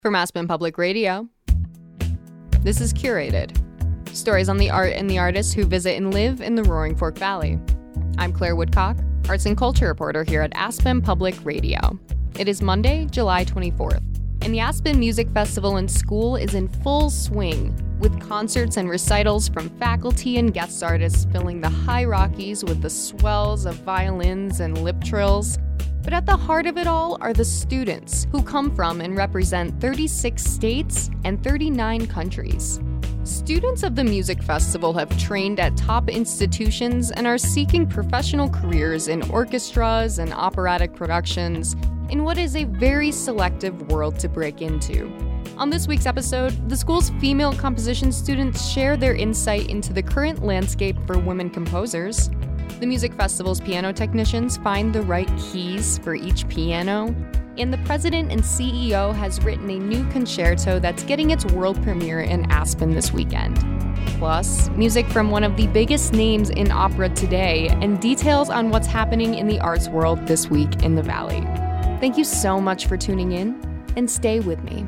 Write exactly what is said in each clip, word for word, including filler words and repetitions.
From Aspen Public Radio, this is Curated. Stories on the art and the artists who visit and live in the Roaring Fork Valley. I'm Claire Woodcock, arts and culture reporter here at Aspen Public Radio. It is Monday, July twenty-fourth, and the Aspen Music Festival and School is in full swing, with concerts and recitals from faculty and guest artists filling the high Rockies with the swells of violins and lip trills. But at the heart of it all are the students, who come from and represent thirty-six states and thirty-nine countries. Students of the music festival have trained at top institutions and are seeking professional careers in orchestras and operatic productions in what is a very selective world to break into. On this week's episode, the school's female composition students share their insight into the current landscape for women composers. The music festival's piano technicians find the right keys for each piano, and the president and C E O has written a new concerto that's getting its world premiere in Aspen this weekend. Plus, music from one of the biggest names in opera today, and details on what's happening in the arts world this week in the Valley. Thank you so much for tuning in, and stay with me.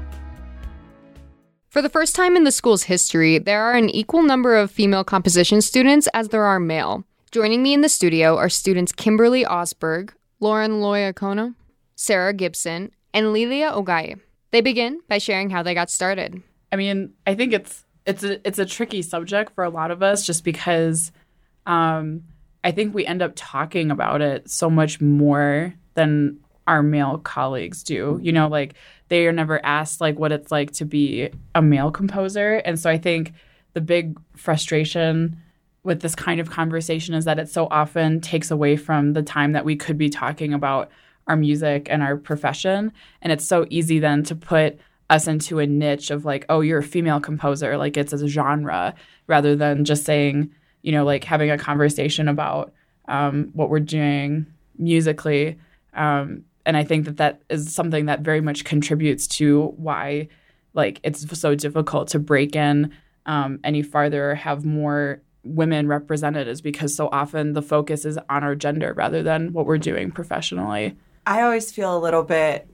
For the first time in the school's history, there are an equal number of female composition students as there are male. Joining me in the studio are students Kimberly Osberg, Lauren Loyacono, Sarah Gibson, and Lilia Ogaye. They begin by sharing how they got started. I mean, I think it's it's a it's a tricky subject for a lot of us just because um, I think we end up talking about it so much more than our male colleagues do. You know, like they are never asked like what it's like to be a male composer. And so I think the big frustration with this kind of conversation is that it so often takes away from the time that we could be talking about our music and our profession. And it's so easy then to put us into a niche of like, oh, you're a female composer, like it's a genre, rather than just saying, you know, like having a conversation about um, what we're doing musically. Um, and I think that that is something that very much contributes to why like it's so difficult to break in um, any farther or have more women represented, is because so often the focus is on our gender rather than what we're doing professionally. I always feel a little bit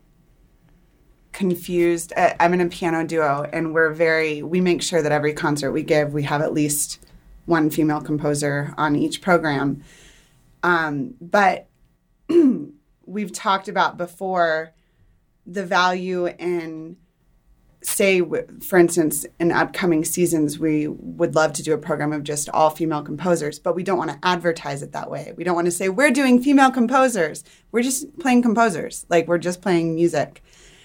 confused. I'm in a piano duo, and we're very, we make sure that every concert we give, we have at least one female composer on each program. Um, but we've talked about before the value in, say, for instance, in upcoming seasons, we would love to do a program of just all female composers, but we don't want to advertise it that way. We don't want to say, we're doing female composers. We're just playing composers. Like, we're just playing music.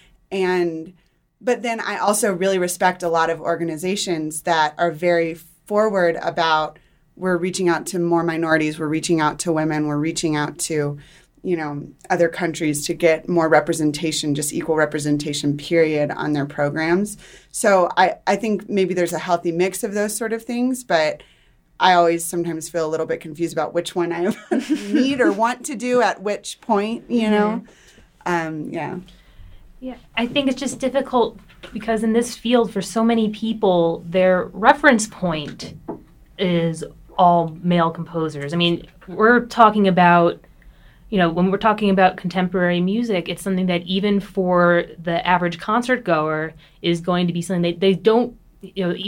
And, but then I also really respect a lot of organizations that are very forward about, we're reaching out to more minorities, we're reaching out to women, we're reaching out to, you know, other countries to get more representation, just equal representation, period, on their programs. So I, I think maybe there's a healthy mix of those sort of things, but I always sometimes feel a little bit confused about which one I need or want to do at which point, you know? Um, yeah. Yeah, I think it's just difficult because in this field, for so many people, their reference point is all male composers. I mean, we're talking about You know, when we're talking about contemporary music, it's something that even for the average concert goer is going to be something they, they don't, you know,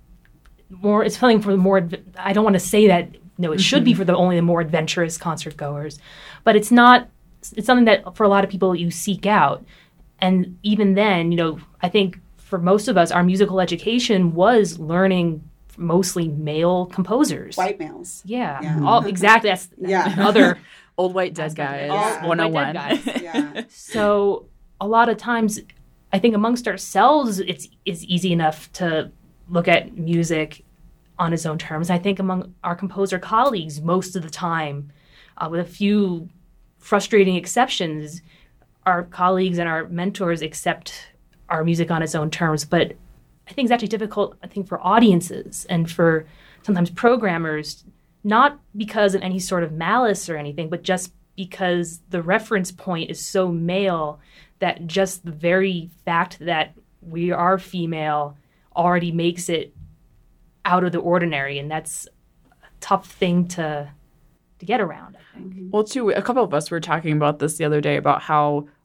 more, it's something for the more, I don't want to say that, no, it mm-hmm. should be for the only the more adventurous concert goers, but it's not, it's something that for a lot of people you seek out. And even then, you know, I think for most of us, our musical education was learning mostly male composers. White males. Yeah, yeah. All, exactly. That's yeah. other... Old white dead guys, yeah. one oh one. Yeah. So a lot of times, I think amongst ourselves, it's it's easy enough to look at music on its own terms. I think among our composer colleagues, most of the time, uh, with a few frustrating exceptions, our colleagues and our mentors accept our music on its own terms. But I think it's actually difficult, I think, for audiences and for sometimes programmers, not because of any sort of malice or anything, but just because the reference point is so male that just the very fact that we are female already makes it out of the ordinary. And that's a tough thing to to get around, I think. Well, too, a couple of us were talking about this the other day about how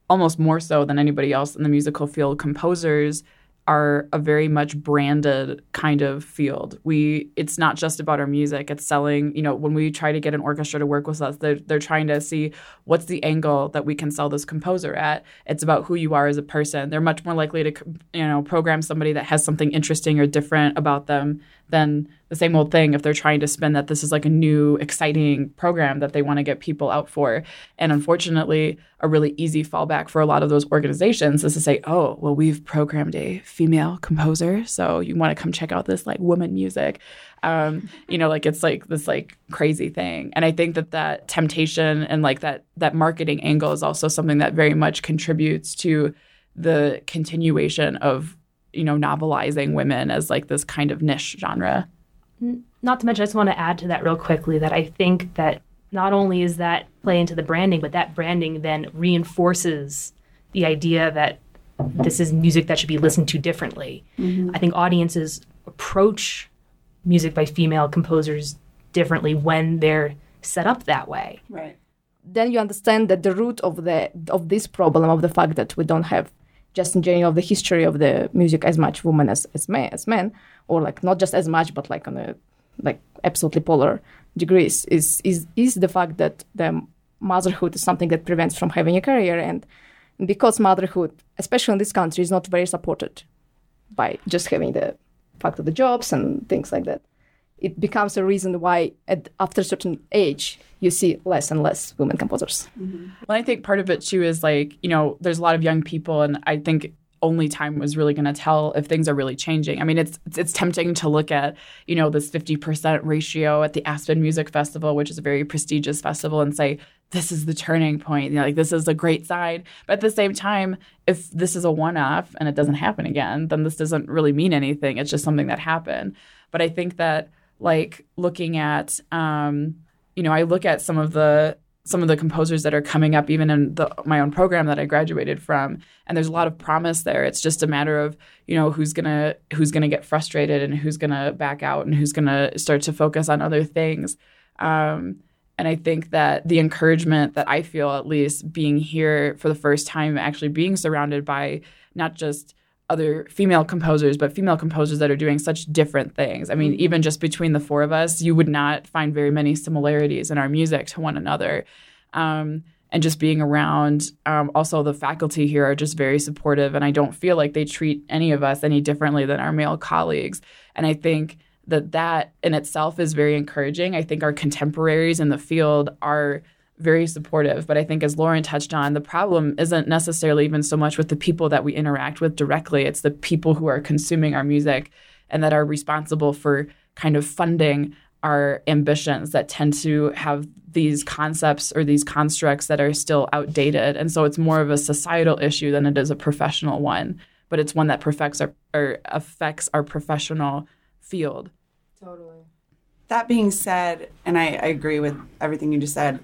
almost more so than anybody else in the musical field, composers are a very much branded kind of field. We it's not just about our music. It's selling, you know, when we try to get an orchestra to work with us, they're, they're trying to see what's the angle that we can sell this composer at. It's about who you are as a person. They're much more likely to, you know, program somebody that has something interesting or different about them than the same old thing if they're trying to spin that this is like a new, exciting program that they want to get people out for. And unfortunately, a really easy fallback for a lot of those organizations is to say, oh, well, we've programmed a female composer, so you want to come check out this like woman music. Um, you know, like it's like this like crazy thing. And I think that that temptation and like that that marketing angle is also something that very much contributes to the continuation of, you know, novelizing women as like this kind of niche genre. Not to mention, I just want to add to that real quickly that I think that not only is that play into the branding, but that branding then reinforces the idea that this is music that should be listened to differently. Mm-hmm. I think audiences approach music by female composers differently when they're set up that way. Right. Then you understand that the root of the of this problem, of the fact that we don't have just in general the history of the music as much women as as men, as men, or like not just as much, but like on a like absolutely polar degrees, is is is the fact that the motherhood is something that prevents from having a career, and because motherhood, especially in this country, is not very supported by just having the fact of the jobs and things like that. It becomes a reason why at, after a certain age, you see less and less women composers. Mm-hmm. Well, I think part of it, too, is like, you know, there's a lot of young people, and I think only time was really going to tell if things are really changing. I mean, it's, it's it's tempting to look at, you know, this fifty percent ratio at the Aspen Music Festival, which is a very prestigious festival, and say, this is the turning point. You know, like, this is a great sign. But at the same time, if this is a one-off and it doesn't happen again, then this doesn't really mean anything. It's just something that happened. But I think that, like, looking at, um, you know, I look at some of the some of the composers that are coming up even in the, my own program that I graduated from, and there's a lot of promise there. It's just a matter of, you know, who's gonna who's gonna get frustrated and who's gonna back out and who's gonna start to focus on other things. Um, and I think that the encouragement that I feel, at least being here for the first time, actually being surrounded by not just other female composers, but female composers that are doing such different things. I mean, mm-hmm. even just between the four of us, you would not find very many similarities in our music to one another. Um, and just being around, um, also the faculty here are just very supportive, and I don't feel like they treat any of us any differently than our male colleagues. And I think that that in itself is very encouraging. I think our contemporaries in the field are very supportive. But I think, as Lauren touched on, the problem isn't necessarily even so much with the people that we interact with directly. It's the people who are consuming our music and that are responsible for kind of funding our ambitions that tend to have these concepts or these constructs that are still outdated. And so it's more of a societal issue than it is a professional one. But it's one that perfects our, or affects our professional field. Totally. That being said, and I, I agree with everything you just said,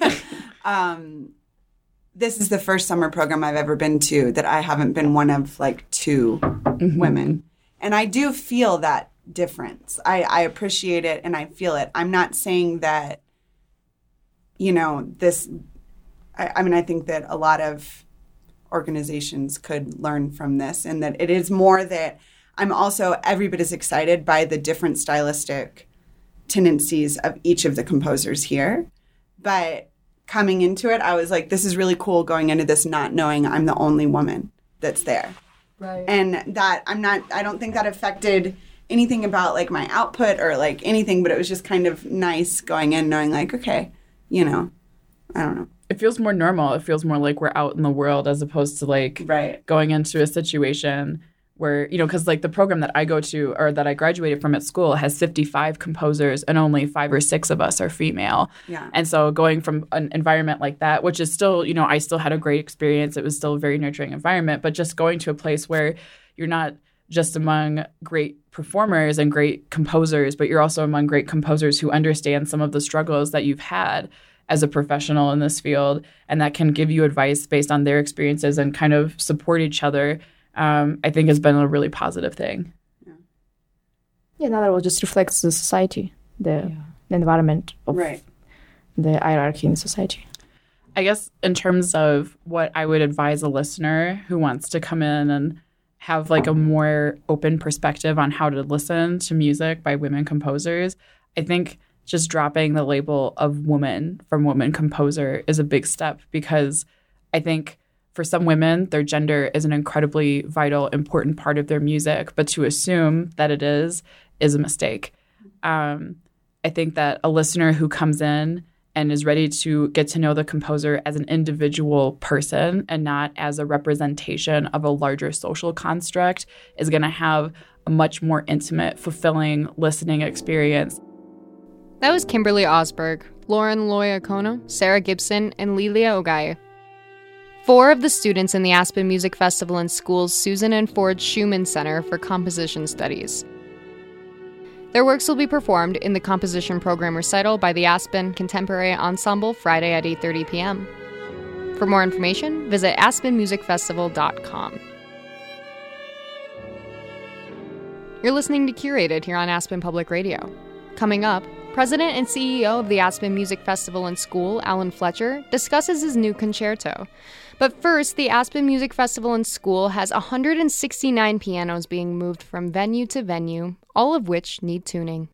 um, this is the first summer program I've ever been to that I haven't been one of like two mm-hmm. women. And I do feel that difference. I, I appreciate it and I feel it. I'm not saying that, you know, this, I, I mean, I think that a lot of organizations could learn from this, and that it is more that I'm also every bit as excited by the different stylistic tendencies of each of the composers here. But coming into it, I was like, this is really cool going into this not knowing I'm the only woman that's there. Right. And that I'm not, I don't think that affected anything about like my output or like anything, but it was just kind of nice going in knowing like, okay, you know, I don't know. It feels more normal. It feels more like we're out in the world as opposed to like right. going into a situation where, you know, because like the program that I go to or that I graduated from at school has fifty-five composers and only five or six of us are female. Yeah. And so going from an environment like that, which is still, you know, I still had a great experience. It was still a very nurturing environment, but just going to a place where you're not just among great performers and great composers, but you're also among great composers who understand some of the struggles that you've had as a professional in this field, and that can give you advice based on their experiences and kind of support each other. Um, I think has been a really positive thing. Yeah, yeah that will just reflects the society, the, yeah. the environment of right. the hierarchy in society. I guess in terms of what I would advise a listener who wants to come in and have like a more open perspective on how to listen to music by women composers, I think just dropping the label of woman from woman composer is a big step, because I think for some women, their gender is an incredibly vital, important part of their music, but to assume that it is, is a mistake. Um, I think that a listener who comes in and is ready to get to know the composer as an individual person and not as a representation of a larger social construct is going to have a much more intimate, fulfilling listening experience. That was Kimberly Osberg, Lauren Loyacono, Sarah Gibson, and Lilia Ogaye. Four of the students in the Aspen Music Festival and School's Susan and Ford Schumann Center for Composition Studies. Their works will be performed in the composition program recital by the Aspen Contemporary Ensemble Friday at eight thirty p.m. For more information, visit aspen music festival dot com. You're listening to Curated here on Aspen Public Radio. Coming up, President and C E O of the Aspen Music Festival and School, Alan Fletcher, discusses his new concerto. But first, the Aspen Music Festival and School has one hundred sixty-nine pianos being moved from venue to venue, all of which need tuning.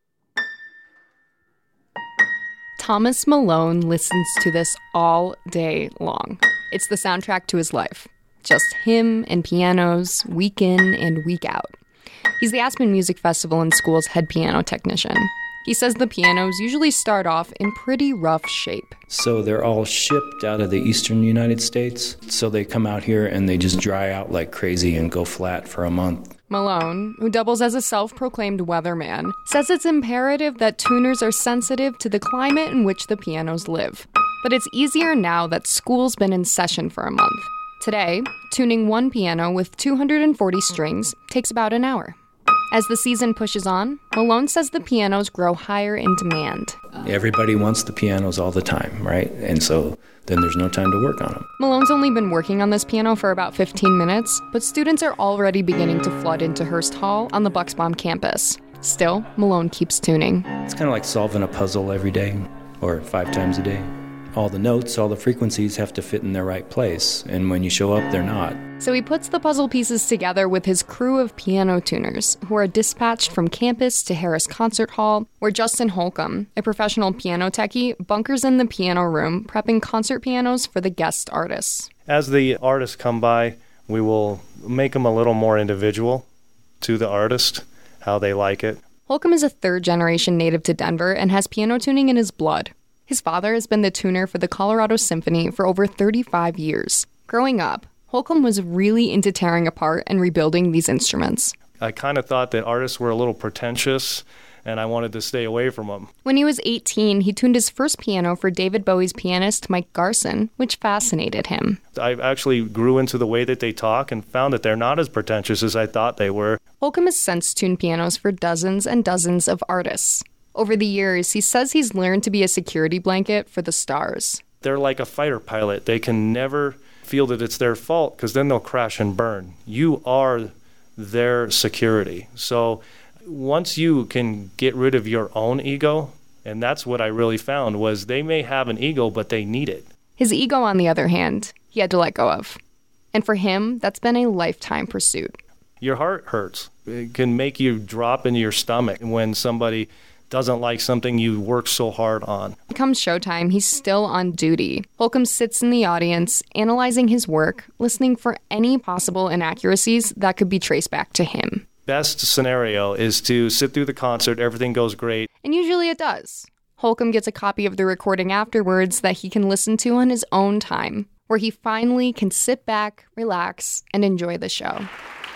Thomas Malone listens to this all day long. It's the soundtrack to his life. Just him and pianos, week in and week out. He's the Aspen Music Festival and School's head piano technician. He says the pianos usually start off in pretty rough shape. So they're all shipped out of the eastern United States. So they come out here and they just dry out like crazy and go flat for a month. Malone, who doubles as a self-proclaimed weatherman, says it's imperative that tuners are sensitive to the climate in which the pianos live. But it's easier now that school's been in session for a month. Today, tuning one piano with two hundred forty strings takes about an hour. As the season pushes on, Malone says the pianos grow higher in demand. Everybody wants the pianos all the time, right? And so then there's no time to work on them. Malone's only been working on this piano for about fifteen minutes, but students are already beginning to flood into Hearst Hall on the Bucksbaum campus. Still, Malone keeps tuning. It's kind of like solving a puzzle every day, or five times a day. All the notes, all the frequencies have to fit in their right place, and when you show up, they're not. So he puts the puzzle pieces together with his crew of piano tuners, who are dispatched from campus to Harris Concert Hall, where Justin Holcomb, a professional piano techie, bunkers in the piano room, prepping concert pianos for the guest artists. As the artists come by, we will make them a little more individual to the artist, how they like it. Holcomb is a third-generation native to Denver and has piano tuning in his blood. His father has been the tuner for the Colorado Symphony for over thirty-five years. Growing up, Holcomb was really into tearing apart and rebuilding these instruments. I kind of thought that artists were a little pretentious, and I wanted to stay away from them. When he was eighteen, he tuned his first piano for David Bowie's pianist Mike Garson, which fascinated him. I actually grew into the way that they talk and found that they're not as pretentious as I thought they were. Holcomb has since tuned pianos for dozens and dozens of artists. Over the years, he says he's learned to be a security blanket for the stars. They're like a fighter pilot. They can never feel that it's their fault, because then they'll crash and burn. You are their security. So once you can get rid of your own ego, and that's what I really found, was they may have an ego, but they need it. His ego, on the other hand, he had to let go of. And for him, that's been a lifetime pursuit. Your heart hurts. It can make you drop into your stomach when somebody doesn't like something you work so hard on. Comes showtime, he's still on duty. Holcomb sits in the audience, analyzing his work, listening for any possible inaccuracies that could be traced back to him. Best scenario is to sit through the concert, everything goes great. And usually it does. Holcomb gets a copy of the recording afterwards that he can listen to on his own time, where he finally can sit back, relax, and enjoy the show.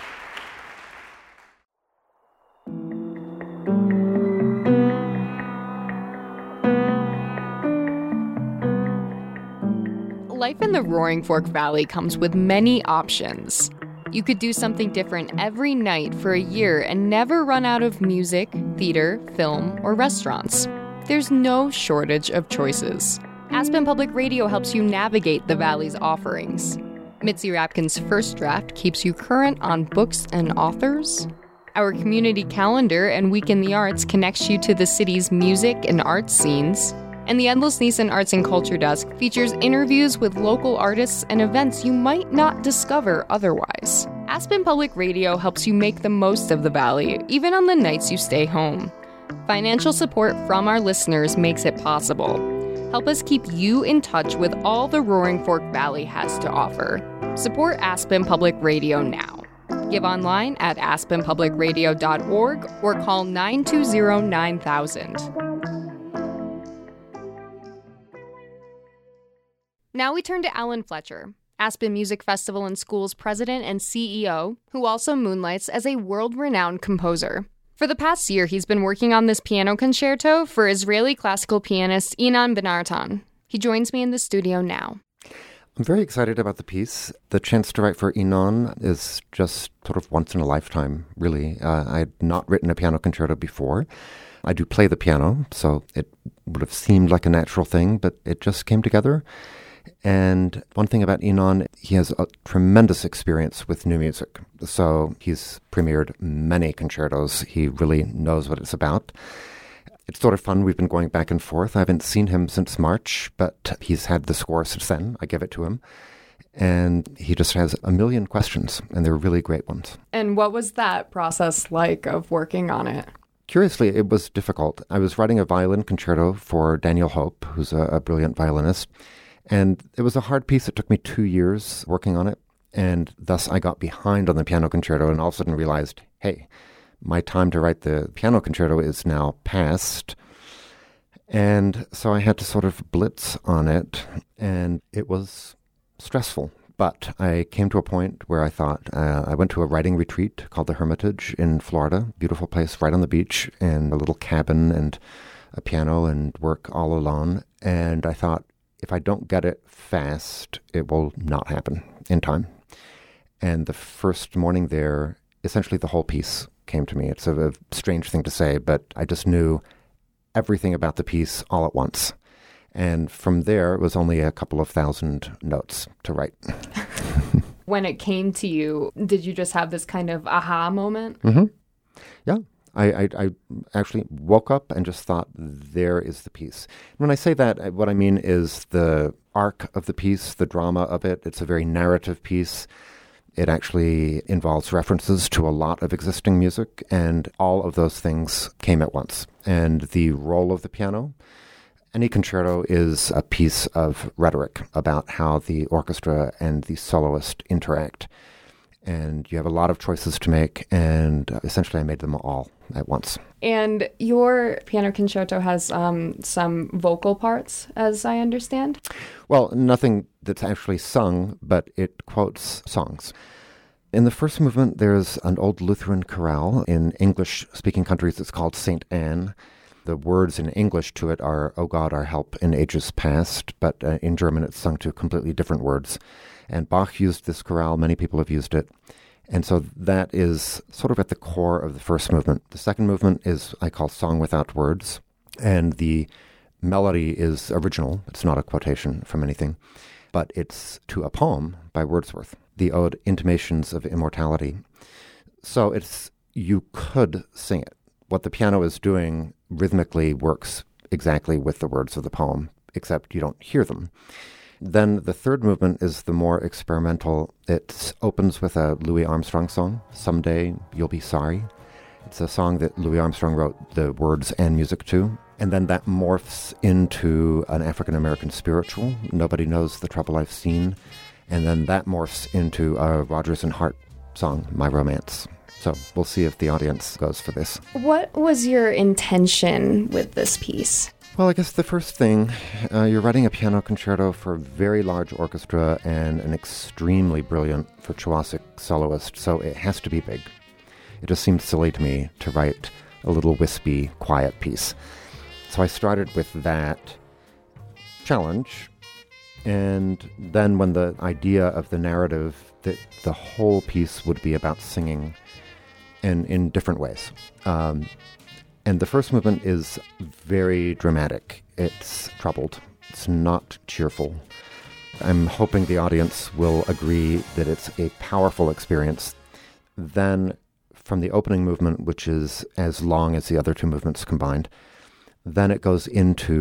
Life in the Roaring Fork Valley comes with many options. You could do something different every night for a year and never run out of music, theater, film, or restaurants. There's no shortage of choices. Aspen Public Radio helps you navigate the Valley's offerings. Mitzi Rapkin's First Draft keeps you current on books and authors. Our community calendar and Week in the Arts connects you to the city's music and arts scenes. And the Endless Neeson Arts and Culture Desk features interviews with local artists and events you might not discover otherwise. Aspen Public Radio helps you make the most of the Valley, even on the nights you stay home. Financial support from our listeners makes it possible. Help us keep you in touch with all the Roaring Fork Valley has to offer. Support Aspen Public Radio now. Give online at aspen public radio dot org or call nine two zero nine thousand. Now we turn to Alan Fletcher, Aspen Music Festival and School's president and C E O, who also moonlights as a world-renowned composer. For the past year, he's been working on this piano concerto for Israeli classical pianist Inan Ben-Artan. He joins me in the studio now. I'm very excited about the piece. The chance to write for Inan is just sort of once in a lifetime, really. Uh, I had not written a piano concerto before. I do play the piano, so it would have seemed like a natural thing, but it just came together. And one thing about Inan, he has a tremendous experience with new music. So he's premiered many concertos. He really knows what it's about. It's sort of fun. We've been going back and forth. I haven't seen him since March, but he's had the score since then. I give it to him. And he just has a million questions, and they're really great ones. And what was that process like of working on it? Curiously, it was difficult. I was writing a violin concerto for Daniel Hope, who's a, a brilliant violinist. And it was a hard piece. It took me two years working on it. And thus I got behind on the piano concerto and all of a sudden realized, hey, my time to write the piano concerto is now past. And so I had to sort of blitz on it. And it was stressful. But I came to a point where I thought, uh, I went to a writing retreat called the Hermitage in Florida, beautiful place right on the beach, and a little cabin and a piano and work all alone. And I thought, if I don't get it fast, it will not happen in time. And the first morning there, essentially the whole piece came to me. It's a, a strange thing to say, but I just knew everything about the piece all at once. And from there, it was only a couple of thousand notes to write. When it came to you, did you just have this kind of aha moment? Mm-hmm. Yeah. I, I, I actually woke up and just thought, there is the piece. When I say that, what I mean is the arc of the piece, the drama of it. It's a very narrative piece. It actually involves references to a lot of existing music, and all of those things came at once. And the role of the piano, any concerto is a piece of rhetoric about how the orchestra and the soloist interact. And you have a lot of choices to make, and uh, essentially I made them all at once. And your piano concerto has um, some vocal parts, as I understand? Well, nothing that's actually sung, but it quotes songs. In the first movement, there's an old Lutheran chorale. In English-speaking countries, it's called Saint Anne. The words in English to it are, "O God, our help in ages past," but uh, in German it's sung to completely different words. And Bach used this chorale. Many people have used it. And so that is sort of at the core of the first movement. The second movement is, I call Song Without Words. And the melody is original. It's not a quotation from anything. But it's to a poem by Wordsworth, the ode Intimations of Immortality. So it's, you could sing it. What the piano is doing rhythmically works exactly with the words of the poem, except you don't hear them. Then the third movement is the more experimental. It opens with a Louis Armstrong song, "Someday You'll Be Sorry." It's a song that Louis Armstrong wrote the words and music to. And then that morphs into an African-American spiritual, "Nobody Knows the Trouble I've Seen." And then that morphs into a Rodgers and Hart song, "My Romance." So we'll see if the audience goes for this. What was your intention with this piece? Well, I guess the first thing, uh, you're writing a piano concerto for a very large orchestra and an extremely brilliant virtuosic soloist, so it has to be big. It just seemed silly to me to write a little wispy, quiet piece. So I started with that challenge, and then when the idea of the narrative that the whole piece would be about singing, and in different ways. Um, and the first movement is very dramatic. It's troubled. It's not cheerful. I'm hoping the audience will agree that it's a powerful experience. Then from the opening movement, which is as long as the other two movements combined, then it goes into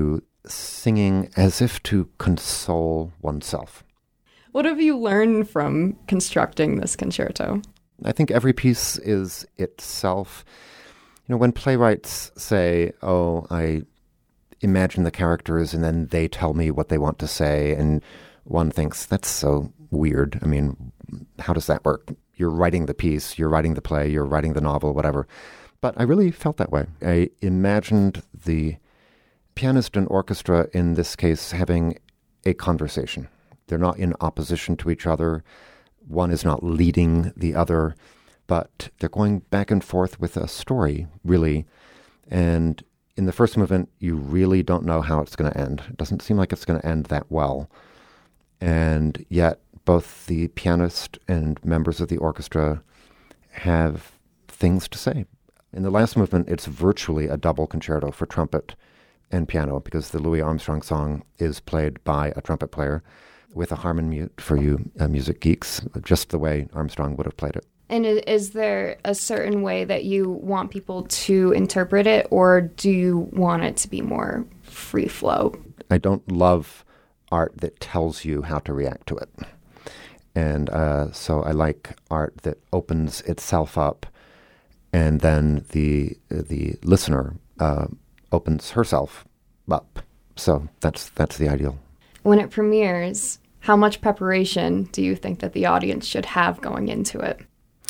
singing as if to console oneself. What have you learned from constructing this concerto? I think every piece is itself. You know, when playwrights say, oh, I imagine the characters and then they tell me what they want to say, and one thinks, that's so weird. I mean, how does that work? You're writing the piece, you're writing the play, you're writing the novel, whatever. But I really felt that way. I imagined the pianist and orchestra, in this case, having a conversation. They're not in opposition to each other. One is not leading the other, but they're going back and forth with a story, really. And in the first movement, you really don't know how it's going to end. It doesn't seem like it's going to end that well. And yet, both the pianist and members of the orchestra have things to say. In the last movement, it's virtually a double concerto for trumpet and piano, because the Louis Armstrong song is played by a trumpet player with a harmon mute for you uh, music geeks, just the way Armstrong would have played it. And is there a certain way that you want people to interpret it, or do you want it to be more free flow? I don't love art that tells you how to react to it. And uh, so I like art that opens itself up, and then the the listener uh, opens herself up. So that's that's the ideal. When it premieres, how much preparation do you think that the audience should have going into it?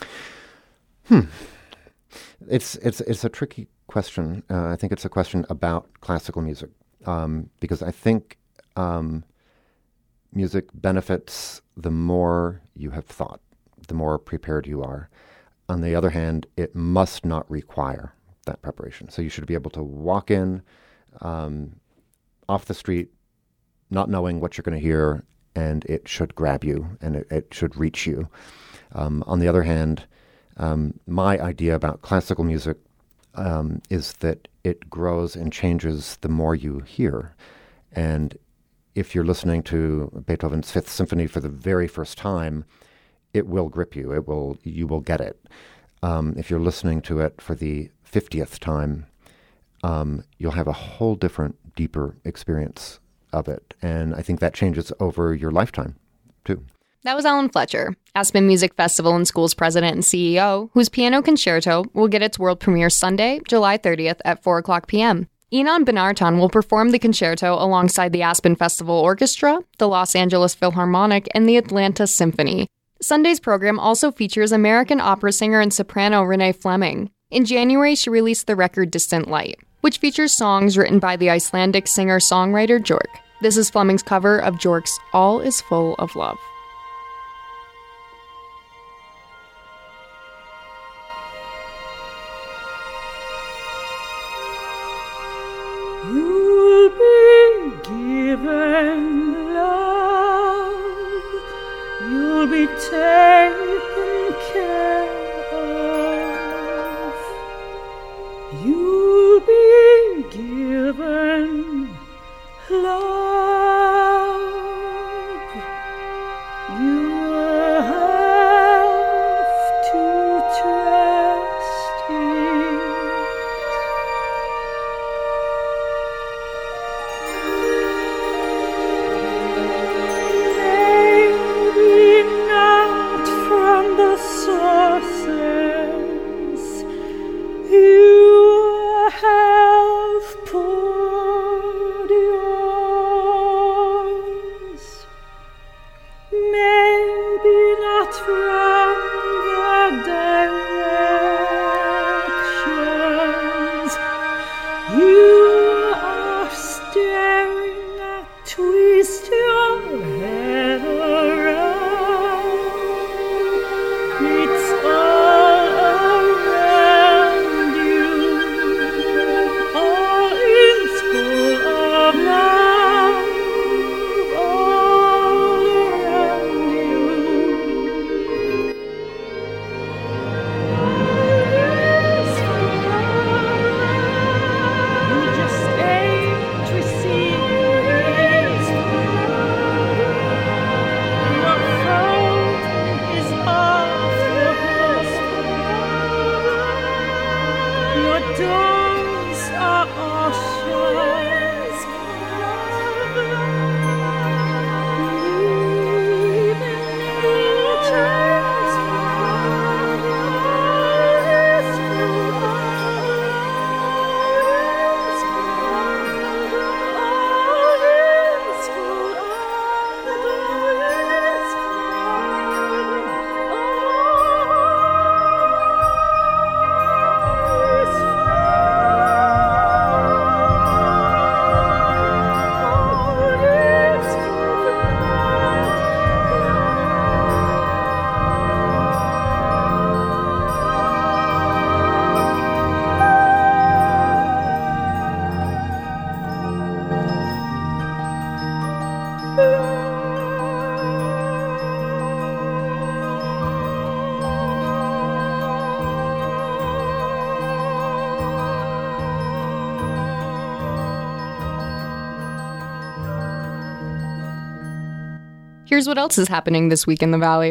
Hmm. It's it's it's a tricky question. Uh, I think it's a question about classical music, um, because I think um, music benefits the more you have thought, the more prepared you are. On the other hand, it must not require that preparation. So you should be able to walk in um, off the street, not knowing what you're going to hear, and it should grab you and it, it should reach you. Um, on the other hand, um, my idea about classical music um, is that it grows and changes the more you hear. And if you're listening to Beethoven's Fifth Symphony for the very first time, it will grip you. It will, you will get it. Um, if you're listening to it for the fiftieth time, um, you'll have a whole different, deeper experience of it. And I think that changes over your lifetime, too. That was Alan Fletcher, Aspen Music Festival and School's president and C E O, whose piano concerto will get its world premiere Sunday, July thirtieth at four o'clock p.m. Enon Benarton will perform the concerto alongside the Aspen Festival Orchestra, the Los Angeles Philharmonic, and the Atlanta Symphony. Sunday's program also features American opera singer and soprano Renee Fleming. In January, she released the record Distant Light, which features songs written by the Icelandic singer-songwriter Björk. This is Fleming's cover of Björk's All Is Full of Love. You'll be given love, you'll be taken care of, you'll be given love, you have to trust it. Sources you have poured yours, maybe not from the directions you are staring at. Twist your head around. It's all around you, all is full of love, all around you. You just ain't receiving it. Your phone is off the hook. Your doors are all shut. Here's what else is happening this week in the Valley.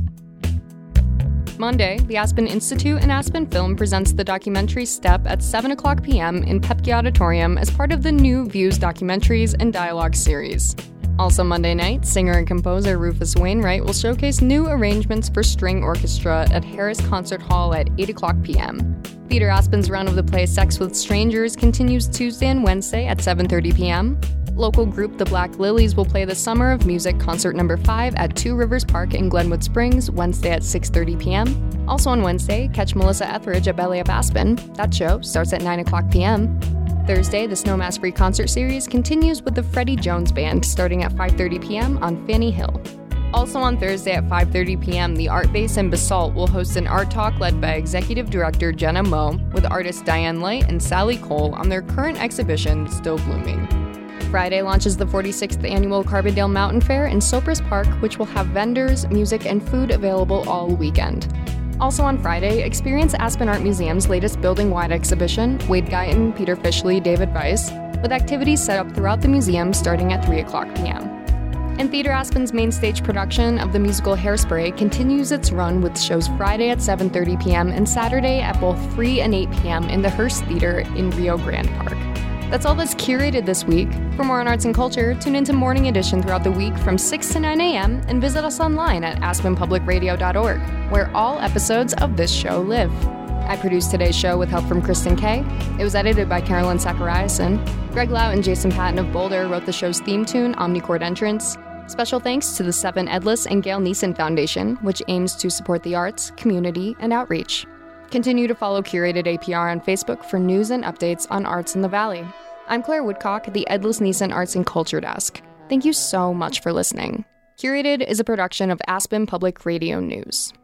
Monday, the Aspen Institute and Aspen Film presents the documentary Step at seven o'clock p.m. in Pepke Auditorium as part of the New Views Documentaries and Dialogue series. Also Monday night, singer and composer Rufus Wainwright will showcase new arrangements for string orchestra at Harris Concert Hall at eight o'clock p.m. Theater Aspen's run of the play Sex with Strangers continues Tuesday and Wednesday at seven thirty p.m. Local group The Black Lilies will play the Summer of Music Concert Number five at Two Rivers Park in Glenwood Springs, Wednesday at six thirty p.m. Also on Wednesday, catch Melissa Etheridge at Belly Up Aspen. That show starts at nine o'clock p.m. Thursday, the Snowmass Free Concert Series continues with the Freddie Jones Band starting at five thirty p.m. on Fanny Hill. Also on Thursday at five thirty p.m., the Art Base in Basalt will host an art talk led by Executive Director Jenna Moe with artists Diane Light and Sally Cole on their current exhibition, Still Blooming. Friday launches the forty-sixth Annual Carbondale Mountain Fair in Sopris Park, which will have vendors, music, and food available all weekend. Also on Friday, experience Aspen Art Museum's latest building-wide exhibition, Wade Guyton, Peter Fishley, David Weiss, with activities set up throughout the museum starting at three o'clock p.m. And Theater Aspen's main stage production of the musical Hairspray continues its run with shows Friday at seven thirty p.m. and Saturday at both three and eight p.m. in the Hearst Theater in Rio Grande Park. That's all that's curated this week. For more on arts and culture, tune into Morning Edition throughout the week from six to nine a.m. and visit us online at aspen public radio dot org, where all episodes of this show live. I produced today's show with help from Kristen Kay. It was edited by Carolyn Zachariason. Greg Lau and Jason Patton of Boulder wrote the show's theme tune, Omnichord Entrance. Special thanks to the Seven Edlis and Gail Neeson Foundation, which aims to support the arts, community, and outreach. Continue to follow Curated A P R on Facebook for news and updates on arts in the Valley. I'm Claire Woodcock at the Edlis Neeson Arts and Culture Desk. Thank you so much for listening. Curated is a production of Aspen Public Radio News.